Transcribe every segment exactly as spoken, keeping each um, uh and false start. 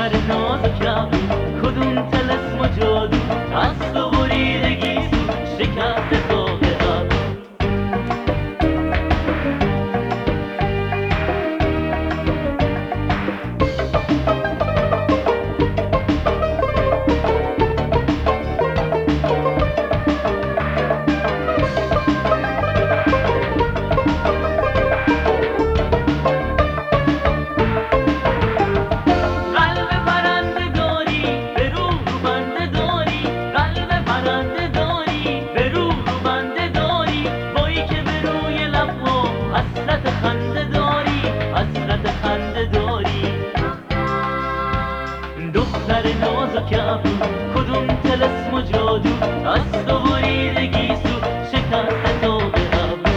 دختر نازکم کدوم طلسم و جادو از تو بریدگی سو شکست طاق ابرو. دختر نازکم کدوم طلسم و جادو از تو بریدگی سو شکست طاق ابرو.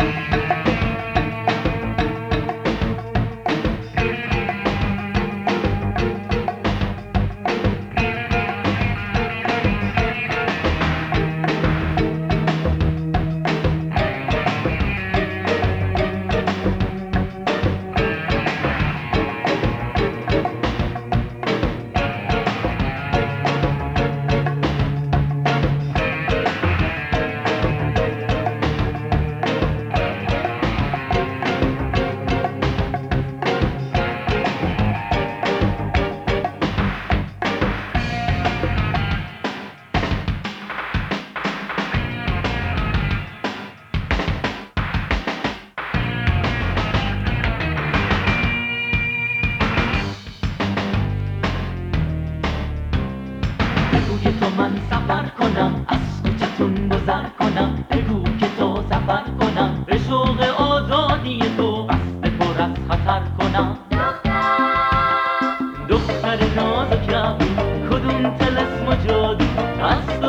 بگو که تو من سفر کنم از کوچتون گذر کنم، بگو که تو سفر کنم به شوق آزادی تو قصد پر از خطر کنم. دختر نازکم کدوم طلسم و جادو از